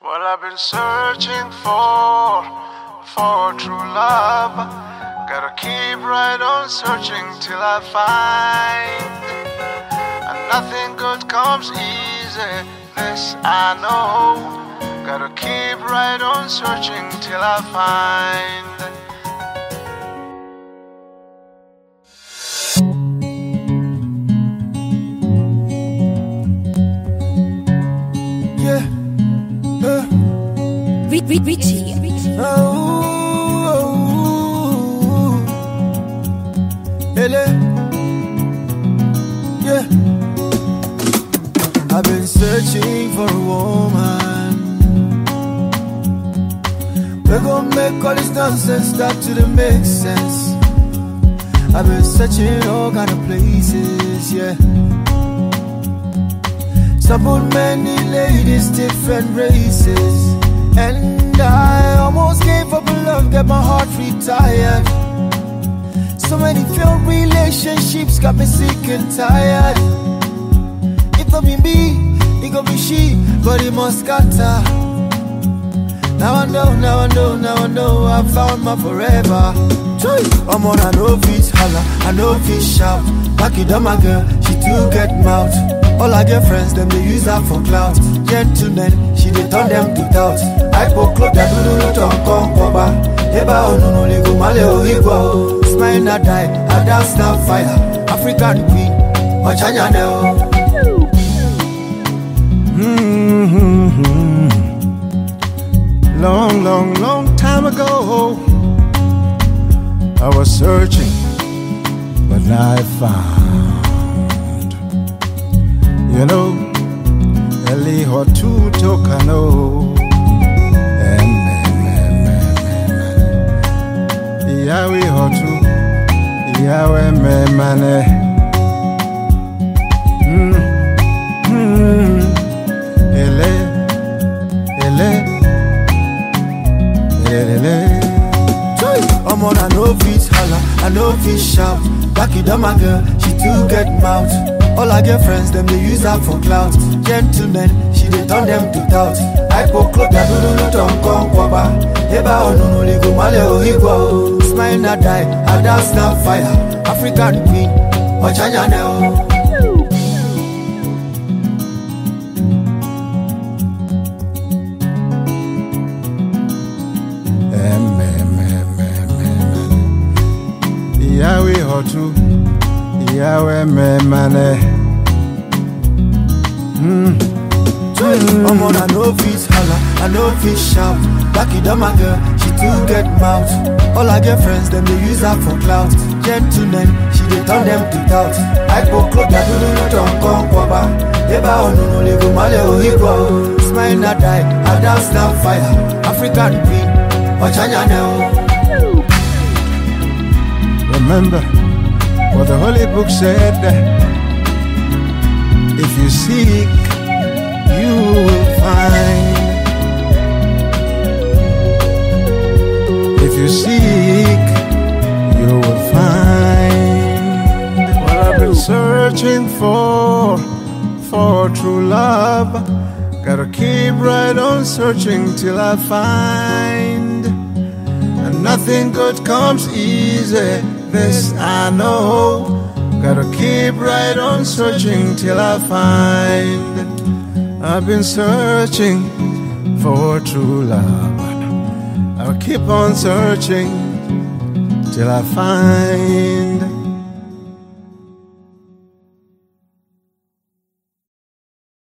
Well, I've been searching for true love. Gotta keep right on searching till I find. And nothing good comes easy, this I know. Gotta keep right on searching till I find. Richie. Yeah. I've been searching for a woman. We're gonna make all this nonsense start to make sense. I've been searching all kind of places, yeah. Support many ladies, different races. And I almost gave up on love, get my heart retired. So many failed relationships got me sick and tired. It gon' be me, it gon' be she, but it must scatter. Now I know, I found my forever. I'm on a no fish holla, I know fish shout. Back it up my girl, she too get mouth. All I get friends, them they use her for clout. Gentlemen, she they turn them to doubt. I put club that do not come cover. Eba ono no ligo male o igwa. Smile not die, I dance now fire. African queen, Ochanya neo. Long time ago, I was searching, but I found. You know, Eli Hotu Tokano. Yahweh Hotu, Yahweh Memane. I'm on a no fish holla, I know fish shout. Back it up my girl, she too get mouth. All I get friends, them they use her for clout. Gentlemen, she they turn them to doubt. I put club that do not come cover. Eba ono no ligo male o igwa. Smile not die, I dance now fire. African queen, Ochanya neo. Yahweh Hotu, Yahweh Memane. I'm on a no fish holla, I know fish shout. Back it up my girl, she too get mouth. All I get friends, them they use her for clout. Gentlemen, she they turn them to doubt. I put club that do not come cover. Eba ono no ligo male o igwa. Smile not die, I dance now fire. African queen, Ochanya neo. Remember what the Holy Book said. If you seek, you will find. If you seek, you will find. Well, I've been searching for true love. Gotta keep right on searching till I find. And nothing good comes easy, this I know. Gotta keep right on searching till I find. I've been searching for true love. I'll keep on searching till I find.